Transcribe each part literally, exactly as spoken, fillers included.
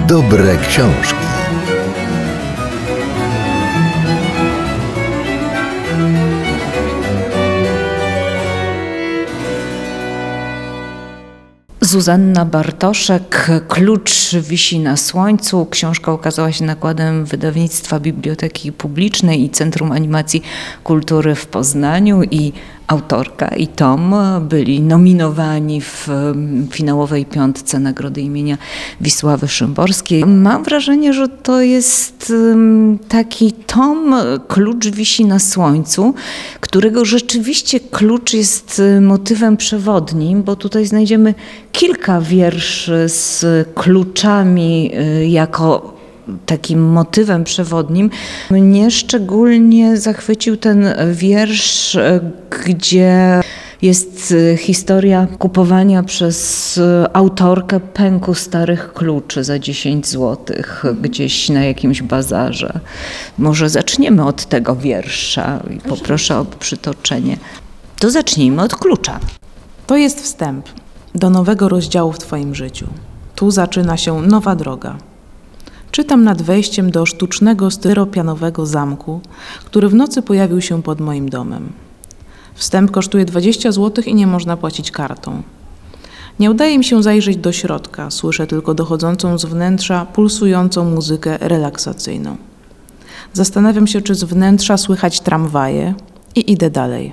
Dobre książki. Zuzanna Bartoszek, Klucz wisi na słońcu. Książka ukazała się nakładem wydawnictwa Biblioteki Publicznej i Centrum Animacji Kultury w Poznaniu i autorka i tom byli nominowani w finałowej piątce Nagrody imienia Wisławy Szymborskiej. Mam wrażenie, że to jest taki tom Klucz wisi na słońcu, którego rzeczywiście klucz jest motywem przewodnim, bo tutaj znajdziemy kilka wierszy z kluczami jako takim motywem przewodnim. Mnie szczególnie zachwycił ten wiersz, gdzie jest historia kupowania przez autorkę pęku starych kluczy za dziesięć złotych gdzieś na jakimś bazarze. Może zaczniemy od tego wiersza i poproszę o przytoczenie. To zacznijmy od klucza. To jest wstęp do nowego rozdziału w Twoim życiu. Tu zaczyna się nowa droga. Czytam nad wejściem do sztucznego styropianowego zamku, który w nocy pojawił się pod moim domem. Wstęp kosztuje dwadzieścia złotych i nie można płacić kartą. Nie udaje mi się zajrzeć do środka, słyszę tylko dochodzącą z wnętrza pulsującą muzykę relaksacyjną. Zastanawiam się, czy z wnętrza słychać tramwaje i idę dalej.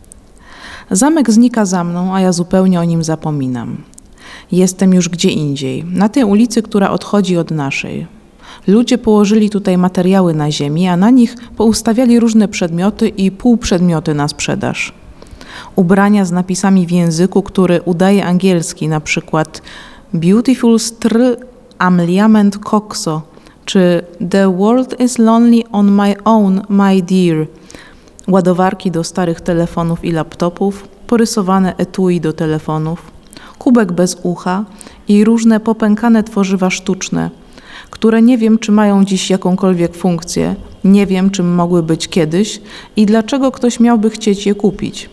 Zamek znika za mną, a ja zupełnie o nim zapominam. Jestem już gdzie indziej, na tej ulicy, która odchodzi od naszej. Ludzie położyli tutaj materiały na ziemi, a na nich poustawiali różne przedmioty i półprzedmioty na sprzedaż. Ubrania z napisami w języku, który udaje angielski, na przykład Beautiful Strl Amliament Coxo, czy The world is lonely on my own, my dear. Ładowarki do starych telefonów i laptopów, porysowane etui do telefonów, kubek bez ucha i różne popękane tworzywa sztuczne, które nie wiem, czy mają dziś jakąkolwiek funkcję, nie wiem, czym mogły być kiedyś i dlaczego ktoś miałby chcieć je kupić.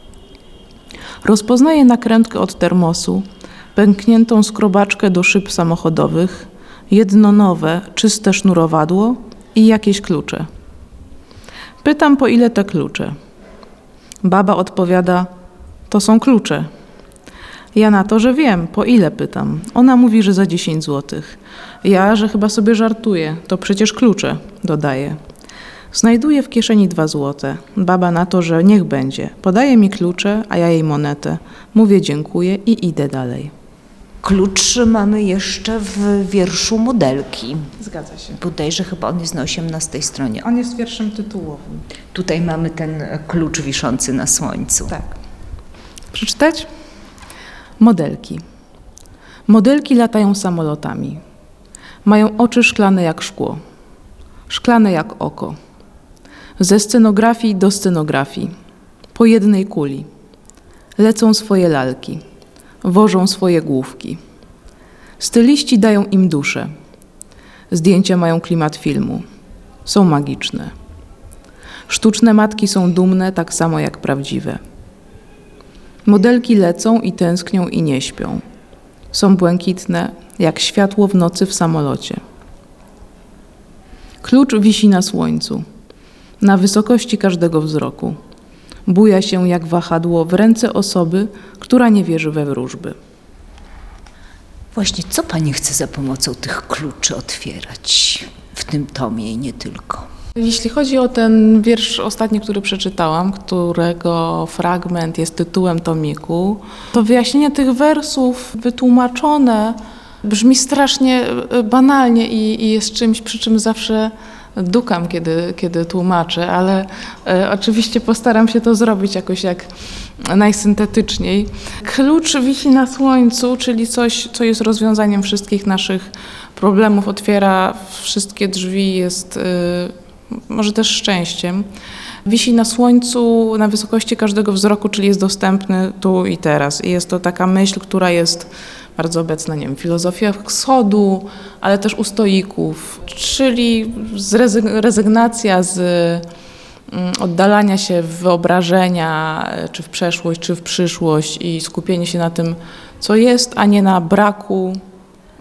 Rozpoznaję nakrętkę od termosu, pękniętą skrobaczkę do szyb samochodowych, jedno nowe, czyste sznurowadło i jakieś klucze. Pytam, po ile te klucze. Baba odpowiada, to są klucze. Ja na to, że wiem, po ile pytam. Ona mówi, że za dziesięć złotych. Ja, że chyba sobie żartuję, to przecież klucze, dodaję. Znajduję w kieszeni dwa złote. Baba na to, że niech będzie. Podaje mi klucze, a ja jej monetę. Mówię dziękuję i idę dalej. Klucz mamy jeszcze w wierszu Modelki. Zgadza się. Bodajże chyba on jest na osiemnastej stronie. On jest wierszem tytułowym. Tutaj mamy ten klucz wiszący na słońcu. Tak. Przeczytać? Modelki. Modelki latają samolotami. Mają oczy szklane jak szkło. Szklane jak oko. Ze scenografii do scenografii. Po jednej kuli. Lecą swoje lalki. Wożą swoje główki. Styliści dają im duszę. Zdjęcia mają klimat filmu. Są magiczne. Sztuczne matki są dumne tak samo jak prawdziwe. Modelki lecą i tęsknią i nie śpią. Są błękitne, jak światło w nocy w samolocie. Klucz wisi na słońcu, na wysokości każdego wzroku. Buja się jak wahadło w ręce osoby, która nie wierzy we wróżby. Właśnie, co pani chce za pomocą tych kluczy otwierać w tym tomie i nie tylko? Jeśli chodzi o ten wiersz ostatni, który przeczytałam, którego fragment jest tytułem tomiku, to wyjaśnienie tych wersów wytłumaczone brzmi strasznie banalnie i, i jest czymś, przy czym zawsze dukam, kiedy, kiedy tłumaczę, ale e, oczywiście postaram się to zrobić jakoś jak najsyntetyczniej. Klucz wisi na słońcu, czyli coś, co jest rozwiązaniem wszystkich naszych problemów, otwiera wszystkie drzwi, jest e, może też szczęściem. Wisi na słońcu, na wysokości każdego wzroku, czyli jest dostępny tu i teraz. I jest to taka myśl, która jest bardzo obecna, nie wiem, w filozofiach wschodu, ale też u stoików, czyli rezygnacja z oddalania się w wyobrażenia, czy w przeszłość, czy w przyszłość i skupienie się na tym, co jest, a nie na braku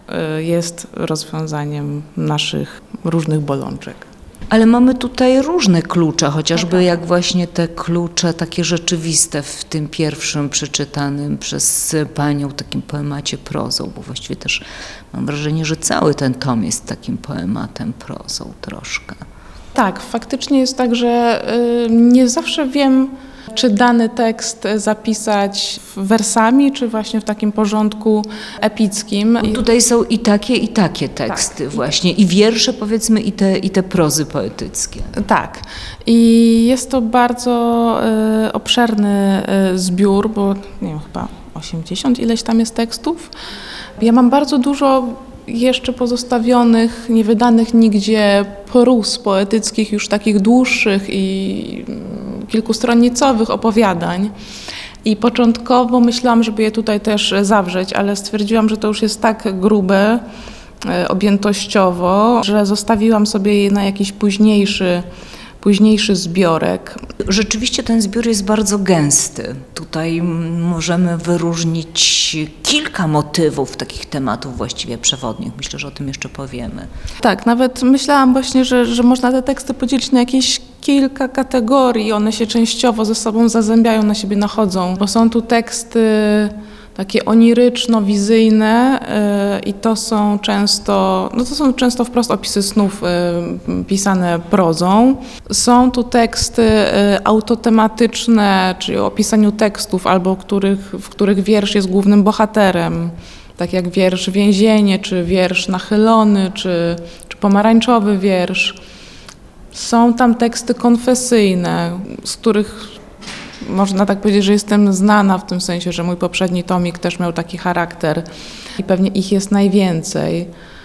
y, jest rozwiązaniem naszych różnych bolączek. Ale mamy tutaj różne klucze, chociażby jak właśnie te klucze takie rzeczywiste w tym pierwszym przeczytanym przez Panią takim poemacie prozą, bo właściwie też mam wrażenie, że cały ten tom jest takim poematem prozą troszkę. Tak, faktycznie jest tak, że y, nie zawsze wiem, czy dany tekst zapisać wersami, czy właśnie w takim porządku epickim. Bo tutaj są i takie, i takie teksty tak, właśnie, i wiersze powiedzmy, i te, i te prozy poetyckie. Tak. I jest to bardzo y, obszerny y, zbiór, bo nie wiem, chyba osiemdziesiąt ileś tam jest tekstów. Ja mam bardzo dużo jeszcze pozostawionych, niewydanych nigdzie prós poetyckich, już takich dłuższych i kilkustronicowych opowiadań. I początkowo myślałam, żeby je tutaj też zawrzeć, ale stwierdziłam, że to już jest tak grube objętościowo, że zostawiłam sobie je na jakiś późniejszy późniejszy zbiorek. Rzeczywiście ten zbiór jest bardzo gęsty. Tutaj możemy wyróżnić kilka motywów, takich tematów właściwie przewodnich. Myślę, że o tym jeszcze powiemy. Tak, nawet myślałam właśnie, że, że można te teksty podzielić na jakieś kilka kategorii. One się częściowo ze sobą zazębiają, na siebie nachodzą, bo są tu teksty takie oniryczno-wizyjne yy, i to są często, no to są często wprost opisy snów yy, pisane prozą. Są tu teksty yy, autotematyczne, czyli o opisaniu tekstów, albo których, w których wiersz jest głównym bohaterem, tak jak wiersz Więzienie, czy wiersz Nachylony, czy, czy pomarańczowy wiersz. Są tam teksty konfesyjne, z których można tak powiedzieć, że jestem znana w tym sensie, że mój poprzedni tomik też miał taki charakter i pewnie ich jest najwięcej.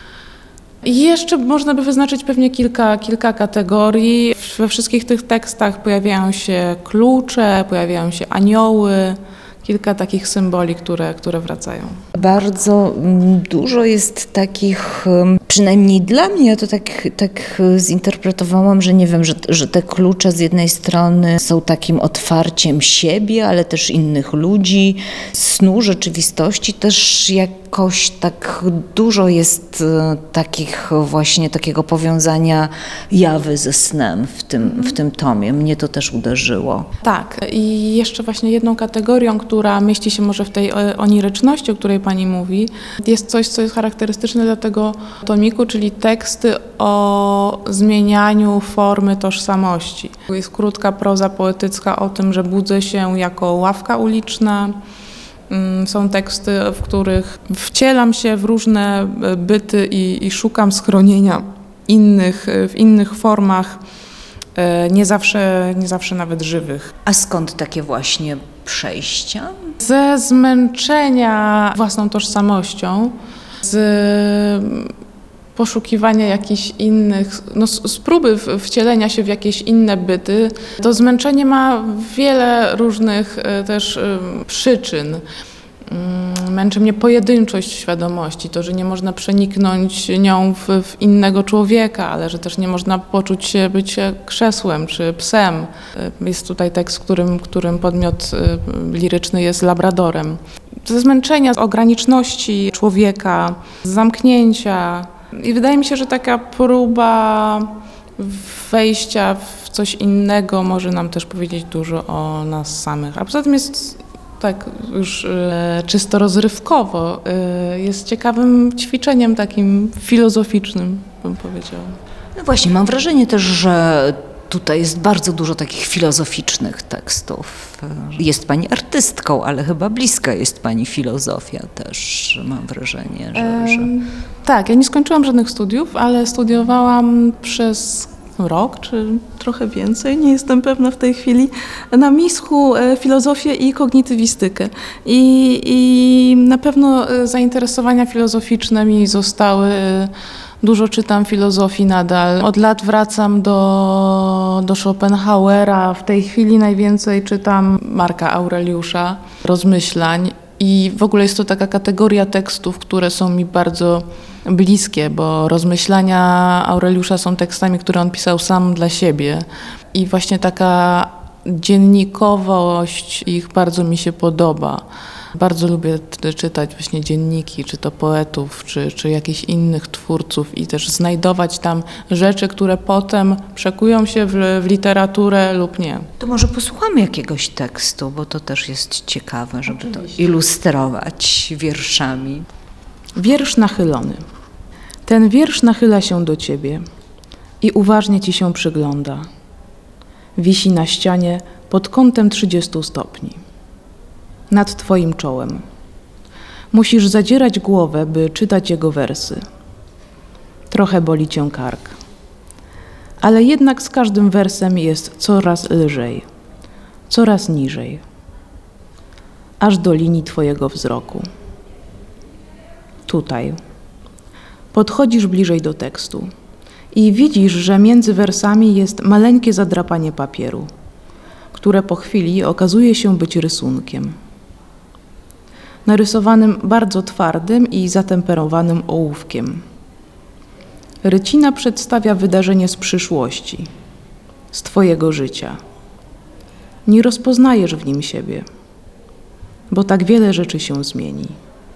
I jeszcze można by wyznaczyć pewnie kilka, kilka kategorii. We wszystkich tych tekstach pojawiają się klucze, pojawiają się anioły, kilka takich symboli, które, które wracają. Bardzo dużo jest takich, przynajmniej dla mnie, ja to tak, tak zinterpretowałam, że nie wiem, że, że te klucze z jednej strony są takim otwarciem siebie, ale też innych ludzi, snu, rzeczywistości, też jakoś tak dużo jest takich właśnie takiego powiązania jawy ze snem w tym, w tym tomie. Mnie to też uderzyło. Tak, i jeszcze właśnie jedną kategorią, która mieści się może w tej oniryczności, o której Pani mówi, jest coś, co jest charakterystyczne dla tego tomiku, czyli teksty o zmienianiu formy tożsamości. Jest krótka proza poetycka o tym, że budzę się jako ławka uliczna. Są teksty, w których wcielam się w różne byty i, i szukam schronienia innych, w innych formach, nie zawsze, nie zawsze nawet żywych. A skąd takie właśnie przejścia? Ze zmęczenia własną tożsamością, z poszukiwania jakichś innych, no z, z próby wcielenia się w jakieś inne byty. To zmęczenie ma wiele różnych też przyczyn. Męczy mnie pojedynczość świadomości, to, że nie można przeniknąć nią w, w innego człowieka, ale że też nie można poczuć się być krzesłem czy psem. Jest tutaj tekst, w którym, którym podmiot liryczny jest labradorem. Ze zmęczenia, z ograniczności człowieka, z zamknięcia. I wydaje mi się, że taka próba wejścia w coś innego może nam też powiedzieć dużo o nas samych. A poza tym jest tak już e, czysto rozrywkowo, e, jest ciekawym ćwiczeniem takim filozoficznym, bym powiedziała. No właśnie, mam wrażenie też, że tutaj jest bardzo dużo takich filozoficznych tekstów. Jest Pani artystką, ale chyba bliska jest Pani filozofia też, mam wrażenie, że... że... Ehm, tak, ja nie skończyłam żadnych studiów, ale studiowałam przez rok, czy trochę więcej, nie jestem pewna w tej chwili, na mischu filozofię i kognitywistykę. I, i na pewno zainteresowania filozoficzne mi zostały. Dużo czytam filozofii nadal. Od lat wracam do, do Schopenhauera. W tej chwili najwięcej czytam Marka Aureliusza, rozmyślań. I w ogóle jest to taka kategoria tekstów, które są mi bardzo bliskie, bo rozmyślania Aureliusza są tekstami, które on pisał sam dla siebie. I właśnie taka dziennikowość ich bardzo mi się podoba. Bardzo lubię t- czytać właśnie dzienniki, czy to poetów, czy, czy jakichś innych twórców i też znajdować tam rzeczy, które potem przekują się w, w literaturę lub nie. To może posłuchamy jakiegoś tekstu, bo to też jest ciekawe, żeby to ilustrować wierszami. Wiersz nachylony. Ten wiersz nachyla się do ciebie i uważnie ci się przygląda. Wisi na ścianie pod kątem trzydziestu stopni. Nad twoim czołem. Musisz zadzierać głowę, by czytać jego wersy. Trochę boli cię kark. Ale jednak z każdym wersem jest coraz lżej, coraz niżej, aż do linii twojego wzroku. Tutaj. Podchodzisz bliżej do tekstu i widzisz, że między wersami jest maleńkie zadrapanie papieru, które po chwili okazuje się być rysunkiem. Narysowanym bardzo twardym i zatemperowanym ołówkiem. Rycina przedstawia wydarzenie z przyszłości, z twojego życia. Nie rozpoznajesz w nim siebie, bo tak wiele rzeczy się zmieni.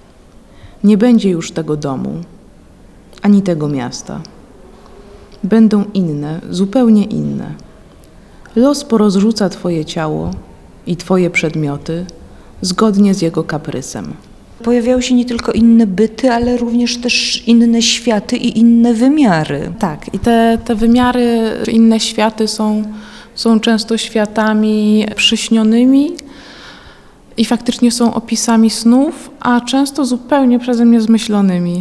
Nie będzie już tego domu, ani tego miasta. Będą inne, zupełnie inne. Los porozrzuca twoje ciało i twoje przedmioty zgodnie z jego kaprysem. Pojawiały się nie tylko inne byty, ale również też inne światy i inne wymiary. Tak, i te, te wymiary, inne światy są, są często światami przyśnionymi i faktycznie są opisami snów, a często zupełnie przeze mnie zmyślonymi,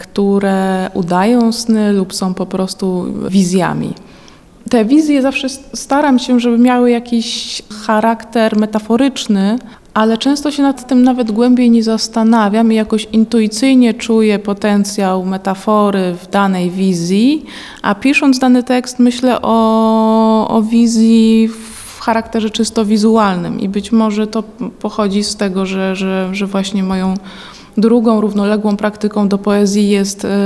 które udają sny lub są po prostu wizjami. Te wizje zawsze staram się, żeby miały jakiś charakter metaforyczny, ale często się nad tym nawet głębiej nie zastanawiam i jakoś intuicyjnie czuję potencjał metafory w danej wizji, a pisząc dany tekst myślę o, o wizji w charakterze czysto wizualnym i być może to pochodzi z tego, że, że, że właśnie moją drugą równoległą praktyką do poezji jest y,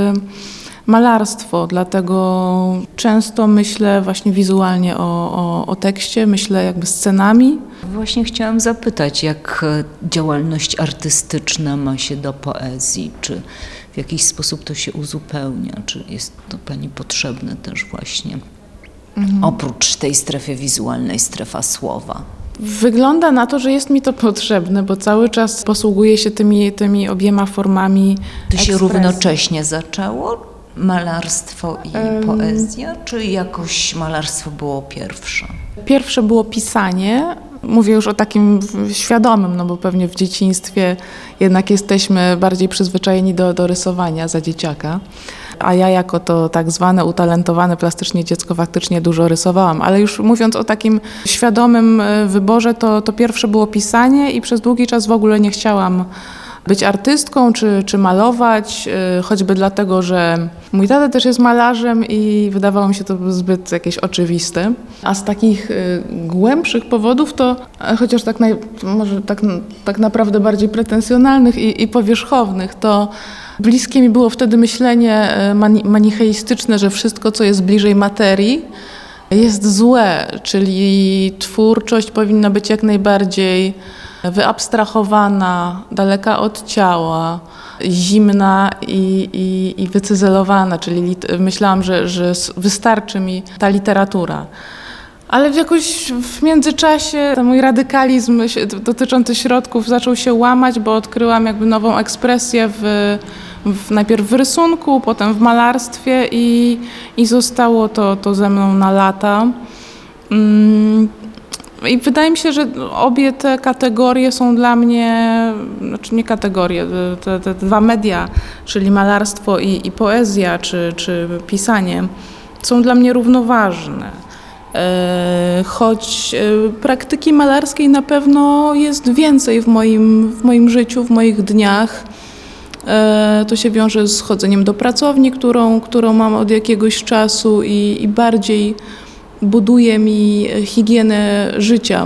malarstwo, dlatego często myślę właśnie wizualnie o, o, o tekście, myślę jakby scenami. Właśnie chciałam zapytać, jak działalność artystyczna ma się do poezji, czy w jakiś sposób to się uzupełnia, czy jest to Pani potrzebne też właśnie, mhm. oprócz tej strefy wizualnej, strefa słowa? Wygląda na to, że jest mi to potrzebne, bo cały czas posługuję się tymi, tymi obiema formami To się ekspresji. równocześnie zaczęło? Malarstwo i um, poezja, czy jakoś malarstwo było pierwsze? Pierwsze było pisanie. Mówię już o takim świadomym, no bo pewnie w dzieciństwie jednak jesteśmy bardziej przyzwyczajeni do, do rysowania za dzieciaka. A ja jako to tak zwane utalentowane plastycznie dziecko faktycznie dużo rysowałam. Ale już mówiąc o takim świadomym wyborze, to, to pierwsze było pisanie i przez długi czas w ogóle nie chciałam być artystką czy, czy malować, choćby dlatego, że mój tata też jest malarzem i wydawało mi się to zbyt jakieś oczywiste. A z takich głębszych powodów to, chociaż tak naj, może tak, tak naprawdę bardziej pretensjonalnych i, i powierzchownych, to bliskie mi było wtedy myślenie mani, manicheistyczne, że wszystko, co jest bliżej materii, jest złe, czyli twórczość powinna być jak najbardziej wyabstrahowana, daleka od ciała, zimna i, i, i wycyzelowana, czyli lit- myślałam, że, że wystarczy mi ta literatura. Ale jakoś w międzyczasie ten mój radykalizm dotyczący środków zaczął się łamać, bo odkryłam jakby nową ekspresję w, w, najpierw w rysunku, potem w malarstwie i, i zostało to, to ze mną na lata. Mm. I wydaje mi się, że obie te kategorie są dla mnie, znaczy nie kategorie, te, te dwa media, czyli malarstwo i, i poezja, czy, czy pisanie, są dla mnie równoważne. E, choć praktyki malarskiej na pewno jest więcej w moim, w moim życiu, w moich dniach. E, to się wiąże z chodzeniem do pracowni, którą, którą mam od jakiegoś czasu i, i bardziej buduje mi higienę życia.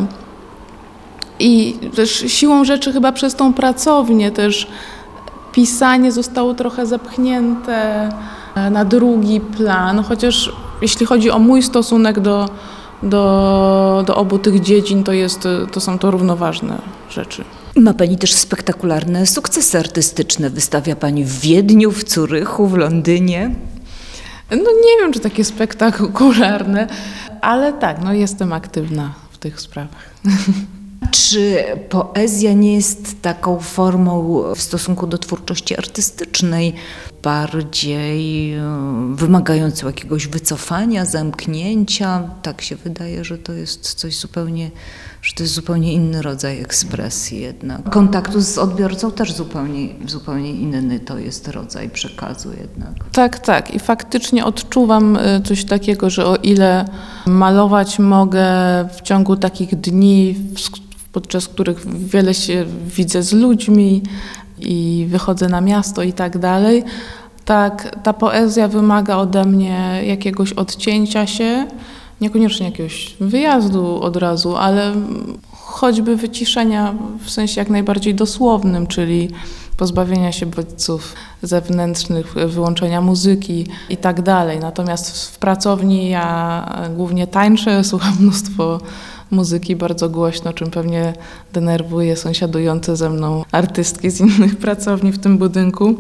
I też siłą rzeczy chyba przez tą pracownię też pisanie zostało trochę zepchnięte na drugi plan, chociaż jeśli chodzi o mój stosunek do, do, do obu tych dziedzin to, jest, to są to równoważne rzeczy. Ma Pani też spektakularne sukcesy artystyczne. Wystawia Pani w Wiedniu, w Zurychu, w Londynie. No nie wiem, czy takie spektakularne, ale tak, no jestem aktywna w tych sprawach. Czy poezja nie jest taką formą w stosunku do twórczości artystycznej bardziej e, wymagającą jakiegoś wycofania, zamknięcia? Tak się wydaje, że to jest coś zupełnie, że to jest zupełnie inny rodzaj ekspresji jednak. Kontaktu z odbiorcą też zupełnie, zupełnie inny to jest rodzaj przekazu jednak. Tak, tak. I faktycznie odczuwam coś takiego, że o ile malować mogę w ciągu takich dni, podczas których wiele się widzę z ludźmi i wychodzę na miasto i tak dalej, tak ta poezja wymaga ode mnie jakiegoś odcięcia się, niekoniecznie jakiegoś wyjazdu od razu, ale choćby wyciszenia w sensie jak najbardziej dosłownym, czyli pozbawienia się bodźców zewnętrznych, wyłączenia muzyki i tak dalej. Natomiast w pracowni ja głównie tańczę, słucham mnóstwo muzyki bardzo głośno, czym pewnie denerwuje sąsiadujące ze mną artystki z innych pracowni w tym budynku.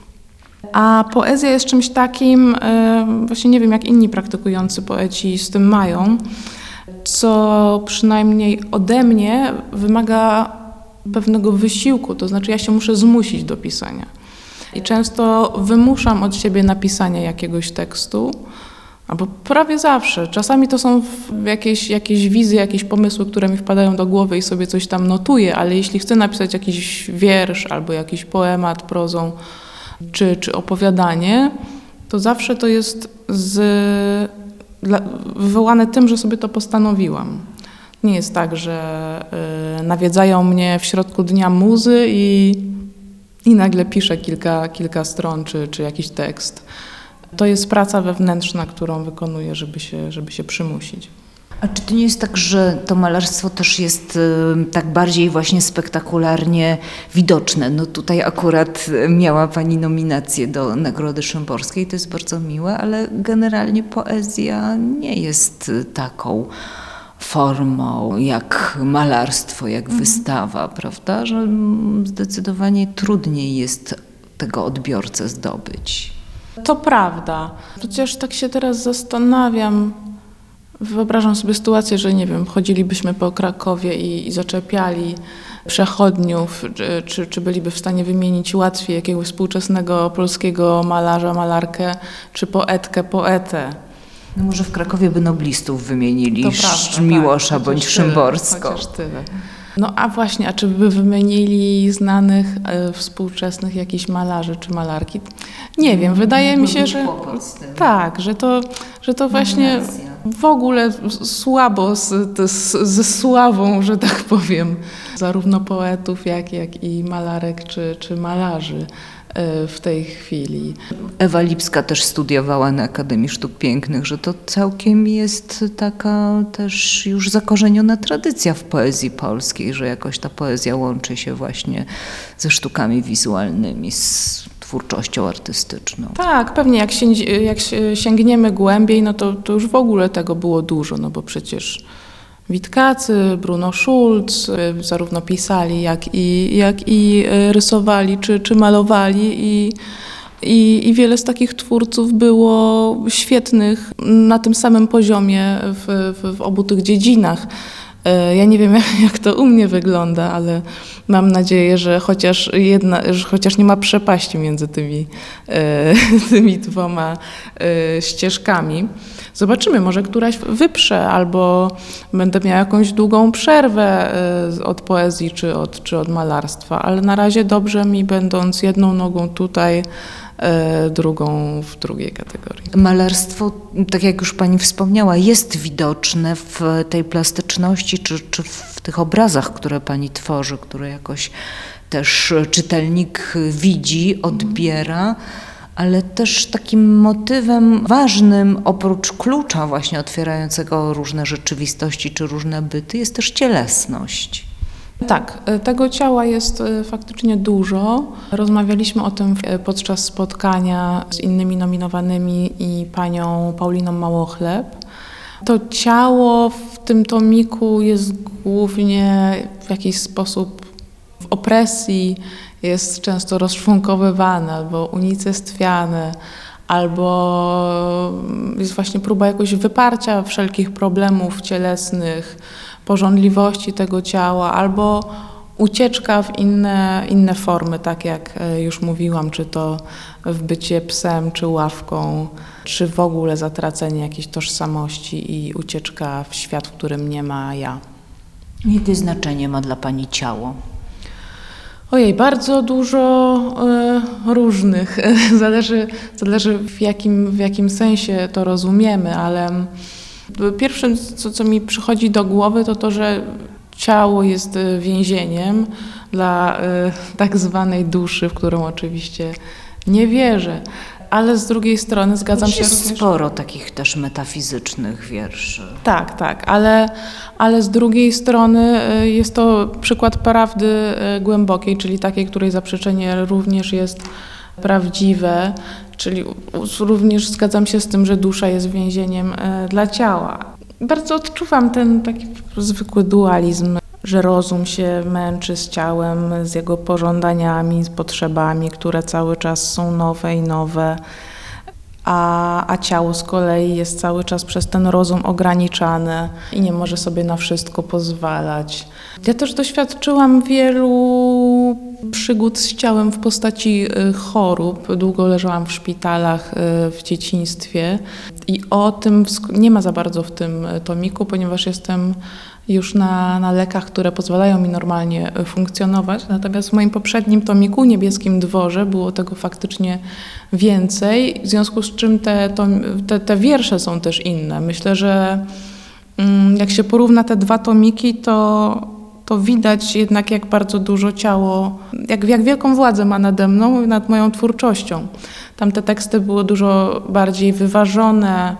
A poezja jest czymś takim, właśnie nie wiem jak inni praktykujący poeci z tym mają, co przynajmniej ode mnie wymaga pewnego wysiłku, to znaczy ja się muszę zmusić do pisania. I często wymuszam od siebie napisanie jakiegoś tekstu, albo prawie zawsze. Czasami to są jakieś, jakieś wizje, jakieś pomysły, które mi wpadają do głowy i sobie coś tam notuję, ale jeśli chcę napisać jakiś wiersz albo jakiś poemat prozą czy, czy opowiadanie, to zawsze to jest z, dla, wywołane tym, że sobie to postanowiłam. Nie jest tak, że y, nawiedzają mnie w środku dnia muzy i, i nagle piszę kilka, kilka stron czy, czy jakiś tekst. To jest praca wewnętrzna, którą wykonuję, żeby się, żeby się przymusić. A czy to nie jest tak, że to malarstwo też jest y, tak bardziej właśnie spektakularnie widoczne? No tutaj akurat miała Pani nominację do Nagrody Szymborskiej, to jest bardzo miłe, ale generalnie poezja nie jest taką formą jak malarstwo, jak mhm. wystawa, prawda? Że zdecydowanie trudniej jest tego odbiorcę zdobyć. To prawda. Chociaż tak się teraz zastanawiam, wyobrażam sobie sytuację, że nie wiem, chodzilibyśmy po Krakowie i, i zaczepiali przechodniów, czy, czy, czy byliby w stanie wymienić łatwiej jakiegoś współczesnego polskiego malarza, malarkę, czy poetkę, poetę. No może w Krakowie by noblistów wymienili, to prawda, Miłosza tak, bądź tyle, Szymborską. Chociaż tyle. No a właśnie, a czy by wymienili znanych, e, współczesnych jakichś malarzy czy malarki? Nie wiem, wydaje mi się, że tak, że to, że to właśnie w ogóle słabo z, z, ze sławą, że tak powiem, zarówno poetów, jak, jak i malarek czy, czy malarzy w tej chwili. Ewa Lipska też studiowała na Akademii Sztuk Pięknych, że to całkiem jest taka też już zakorzeniona tradycja w poezji polskiej, że jakoś ta poezja łączy się właśnie ze sztukami wizualnymi, z twórczością artystyczną. Tak, pewnie jak, się, jak sięgniemy głębiej, no to, to już w ogóle tego było dużo, no bo przecież Witkacy, Bruno Schulz zarówno pisali, jak i, jak i rysowali, czy, czy malowali i, i, i wiele z takich twórców było świetnych na tym samym poziomie w, w, w obu tych dziedzinach. Ja nie wiem, jak, jak to u mnie wygląda, ale mam nadzieję, że chociaż, jedna, że chociaż nie ma przepaści między tymi, e, tymi dwoma e, ścieżkami. Zobaczymy, może któraś wyprze, albo będę miała jakąś długą przerwę e, od poezji czy od, czy od malarstwa, ale na razie dobrze mi, będąc jedną nogą tutaj, drugą w drugiej kategorii. Malarstwo, tak jak już Pani wspomniała, jest widoczne w tej plastyczności czy, czy w tych obrazach, które Pani tworzy, które jakoś też czytelnik widzi, odbiera, ale też takim motywem ważnym, oprócz klucza właśnie otwierającego różne rzeczywistości czy różne byty, jest też cielesność. Tak, tego ciała jest faktycznie dużo. Rozmawialiśmy o tym podczas spotkania z innymi nominowanymi i panią Pauliną Małochleb, To ciało w tym tomiku jest głównie w jakiś sposób w opresji, jest często rozczłonkowywane albo unicestwiane, albo jest właśnie próba jakoś wyparcia wszelkich problemów cielesnych, pożądliwości tego ciała, albo ucieczka w inne, inne formy, tak jak już mówiłam, czy to w bycie psem, czy ławką, czy w ogóle zatracenie jakiejś tożsamości i ucieczka w świat, w którym nie ma ja. Jakie znaczenie ma dla Pani ciało? Ojej, bardzo dużo y, różnych. Zależy, zależy w, jakim, w jakim sensie to rozumiemy, ale pierwszym, co, co mi przychodzi do głowy, to to, że ciało jest więzieniem dla y, tak zwanej duszy, w którą oczywiście nie wierzę. Ale z drugiej strony zgadzam się Jest również... sporo takich też metafizycznych wierszy. Tak, tak, ale, ale z drugiej strony jest to przykład prawdy głębokiej, czyli takiej, której zaprzeczenie również jest prawdziwe, czyli również zgadzam się z tym, że dusza jest więzieniem dla ciała. Bardzo odczuwam ten taki zwykły dualizm, że rozum się męczy z ciałem, z jego pożądaniami, z potrzebami, które cały czas są nowe i nowe, a, a ciało z kolei jest cały czas przez ten rozum ograniczane i nie może sobie na wszystko pozwalać. Ja też doświadczyłam wielu przygód z ciałem w postaci chorób. Długo leżałam w szpitalach w dzieciństwie i o tym nie ma za bardzo w tym tomiku, ponieważ jestem już na, na lekach, które pozwalają mi normalnie funkcjonować. Natomiast w moim poprzednim tomiku, Niebieskim Dworze, było tego faktycznie więcej, w związku z czym te, to, te, te wiersze są też inne. Myślę, że mm, jak się porówna te dwa tomiki, to, to widać jednak, jak bardzo dużo ciało, jak, jak wielką władzę ma nade mną i nad moją twórczością. Tamte teksty były dużo bardziej wyważone,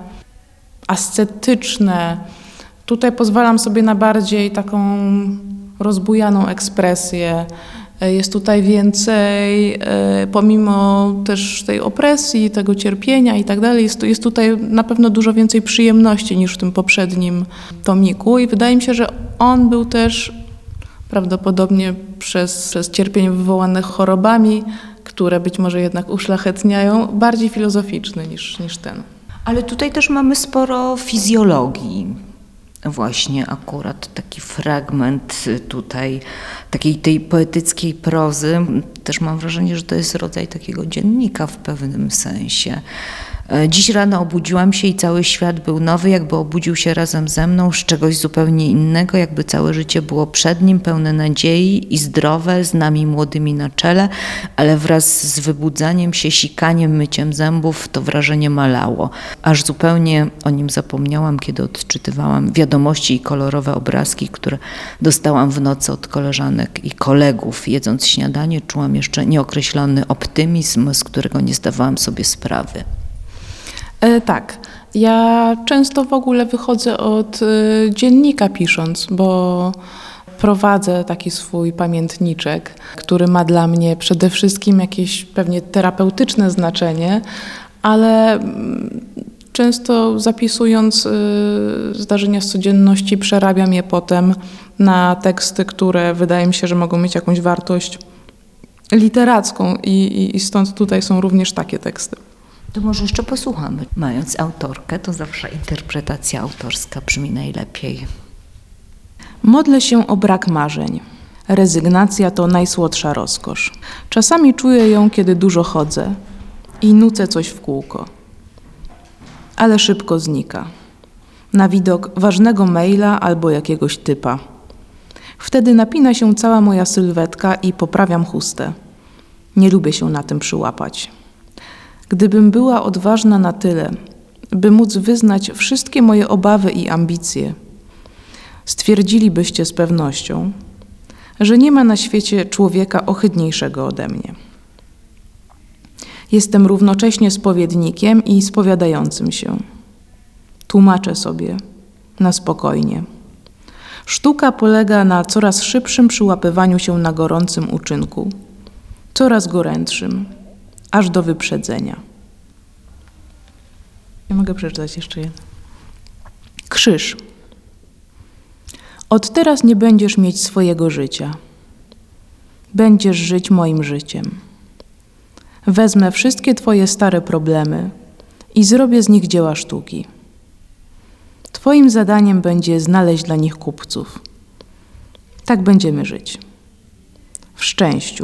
ascetyczne. Tutaj pozwalam sobie na bardziej taką rozbujaną ekspresję. Jest tutaj więcej, pomimo też tej opresji, tego cierpienia i tak dalej, jest, jest tutaj na pewno dużo więcej przyjemności niż w tym poprzednim tomiku i wydaje mi się, że on był też prawdopodobnie przez, przez cierpienie wywołane chorobami, które być może jednak uszlachetniają, bardziej filozoficzny niż, niż ten. Ale tutaj też mamy sporo fizjologii. Właśnie akurat taki fragment tutaj, takiej tej poetyckiej prozy. Też mam wrażenie, że to jest rodzaj takiego dziennika w pewnym sensie. Dziś rano obudziłam się i cały świat był nowy, jakby obudził się razem ze mną z czegoś zupełnie innego, jakby całe życie było przed nim, pełne nadziei i zdrowe, z nami młodymi na czele, ale wraz z wybudzaniem się, sikaniem, myciem zębów to wrażenie malało. Aż zupełnie o nim zapomniałam, kiedy odczytywałam wiadomości i kolorowe obrazki, które dostałam w nocy od koleżanek i kolegów. Jedząc śniadanie, czułam jeszcze nieokreślony optymizm, z którego nie zdawałam sobie sprawy. E, tak, ja często w ogóle wychodzę od e, dziennika pisząc, bo prowadzę taki swój pamiętniczek, który ma dla mnie przede wszystkim jakieś pewnie terapeutyczne znaczenie, ale m, często zapisując e, zdarzenia z codzienności przerabiam je potem na teksty, które wydaje mi się, że mogą mieć jakąś wartość literacką i, i, i stąd tutaj są również takie teksty. To może jeszcze posłuchamy. Mając autorkę, to zawsze interpretacja autorska brzmi najlepiej. Modlę się o brak marzeń. Rezygnacja to najsłodsza rozkosz. Czasami czuję ją, kiedy dużo chodzę i nucę coś w kółko. Ale szybko znika. Na widok ważnego maila albo jakiegoś typa. Wtedy napina się cała moja sylwetka i poprawiam chustę. Nie lubię się na tym przyłapać. Gdybym była odważna na tyle, by móc wyznać wszystkie moje obawy i ambicje, stwierdzilibyście z pewnością, że nie ma na świecie człowieka ohydniejszego ode mnie. Jestem równocześnie spowiednikiem i spowiadającym się. Tłumaczę sobie na spokojnie. Sztuka polega na coraz szybszym przyłapywaniu się na gorącym uczynku, coraz gorętszym, aż do wyprzedzenia. Ja mogę przeczytać jeszcze jedno. Krzyż. Od teraz nie będziesz mieć swojego życia. Będziesz żyć moim życiem. Wezmę wszystkie twoje stare problemy i zrobię z nich dzieła sztuki. Twoim zadaniem będzie znaleźć dla nich kupców. Tak będziemy żyć. W szczęściu.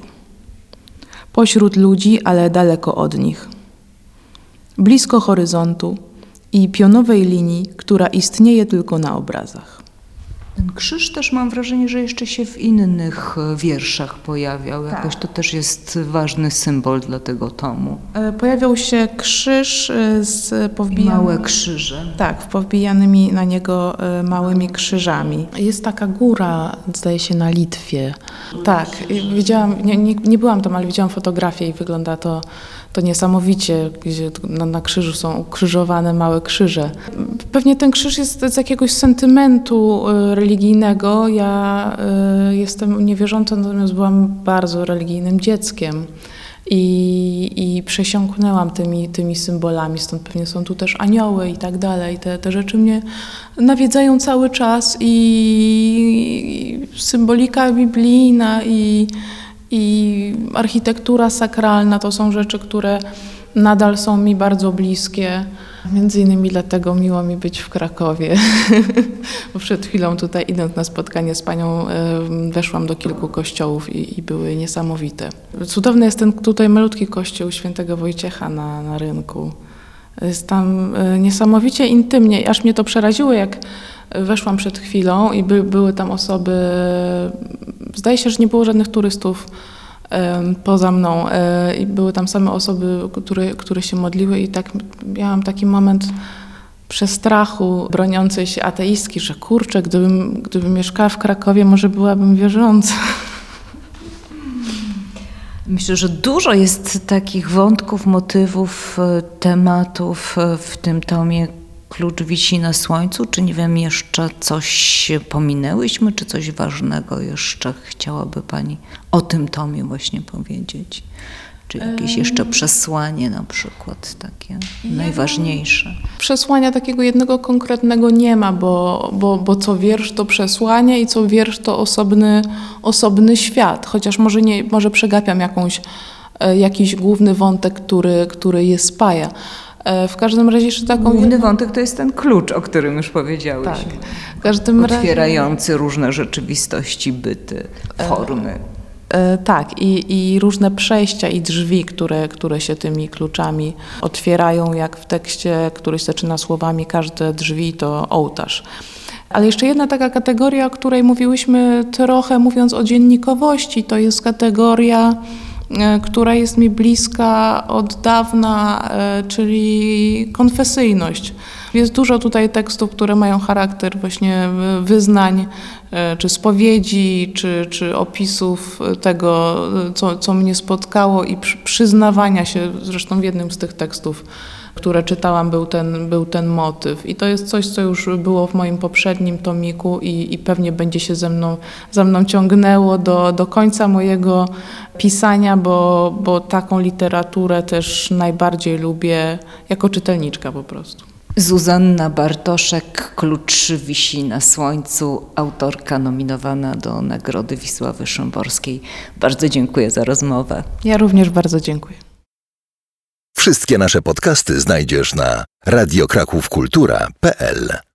Pośród ludzi, ale daleko od nich. Blisko horyzontu i pionowej linii, która istnieje tylko na obrazach. Ten krzyż też mam wrażenie, że jeszcze się w innych wierszach pojawiał. Jakoś to też jest ważny symbol dla tego tomu. Pojawiał się krzyż z powbijanymi... Małe krzyże. Tak, powbijanymi na niego małymi krzyżami. Jest taka góra, zdaje się, na Litwie. Tak, widziałam, nie, nie, nie byłam tam, ale widziałam fotografię i wygląda to, to niesamowicie, gdzie na, na krzyżu są ukrzyżowane małe krzyże. Pewnie ten krzyż jest z jakiegoś sentymentu religijnego. Ja y, jestem niewierząca, natomiast byłam bardzo religijnym dzieckiem i, i przesiąknęłam tymi, tymi symbolami, stąd pewnie są tu też anioły i tak dalej. Te, te rzeczy mnie nawiedzają cały czas i, i symbolika biblijna i, i architektura sakralna to są rzeczy, które nadal są mi bardzo bliskie. Między innymi dlatego miło mi być w Krakowie, bo przed chwilą tutaj idąc na spotkanie z panią weszłam do kilku kościołów i, i były niesamowite. Cudowny jest ten tutaj malutki kościół świętego Wojciecha na, na rynku. Jest tam niesamowicie intymnie, aż mnie to przeraziło, jak weszłam przed chwilą i by, były tam osoby, zdaje się, że nie było żadnych turystów poza mną i były tam same osoby, które, które się modliły i tak miałam taki moment przestrachu broniącej się ateistki, że kurczę, gdybym, gdybym mieszkała w Krakowie, może byłabym wierząca. Myślę, że dużo jest takich wątków, motywów, tematów w tym tomie. Klucz wisi na słońcu. Czy nie wiem, jeszcze coś pominęłyśmy, czy coś ważnego jeszcze chciałaby pani o tym tomie właśnie powiedzieć? Czy jakieś jeszcze przesłanie na przykład takie najważniejsze? Przesłania takiego jednego konkretnego nie ma, bo, bo, bo co wiersz to przesłanie i co wiersz to osobny, osobny świat. Chociaż może, nie, może przegapiam jakąś, jakiś główny wątek, który, który je spaja. W każdym razie jeszcze taką... Główny jedną... wątek to jest ten klucz, o którym już powiedziałeś. Tak. W każdym Otwierający razie... różne rzeczywistości, byty, formy. E, tak, i, i różne przejścia i drzwi, które, które się tymi kluczami otwierają, jak w tekście, który się zaczyna słowami każde drzwi to ołtarz. Ale jeszcze jedna taka kategoria, o której mówiłyśmy trochę, mówiąc o dziennikowości, to jest kategoria, która jest mi bliska od dawna, czyli konfesyjność. Jest dużo tutaj tekstów, które mają charakter właśnie wyznań, czy spowiedzi, czy, czy opisów tego, co, co mnie spotkało i przyznawania się, zresztą w jednym z tych tekstów, które czytałam, był ten, był ten motyw. I to jest coś, co już było w moim poprzednim tomiku i, i pewnie będzie się ze mną, ze mną ciągnęło do, do końca mojego pisania, bo, bo taką literaturę też najbardziej lubię jako czytelniczka po prostu. Zuzanna Bartoszek, Klucz wisi na słońcu, autorka nominowana do Nagrody Wisławy Szymborskiej. Bardzo dziękuję za rozmowę. Ja również bardzo dziękuję. Wszystkie nasze podcasty znajdziesz na radio kraków kultura kropka p l.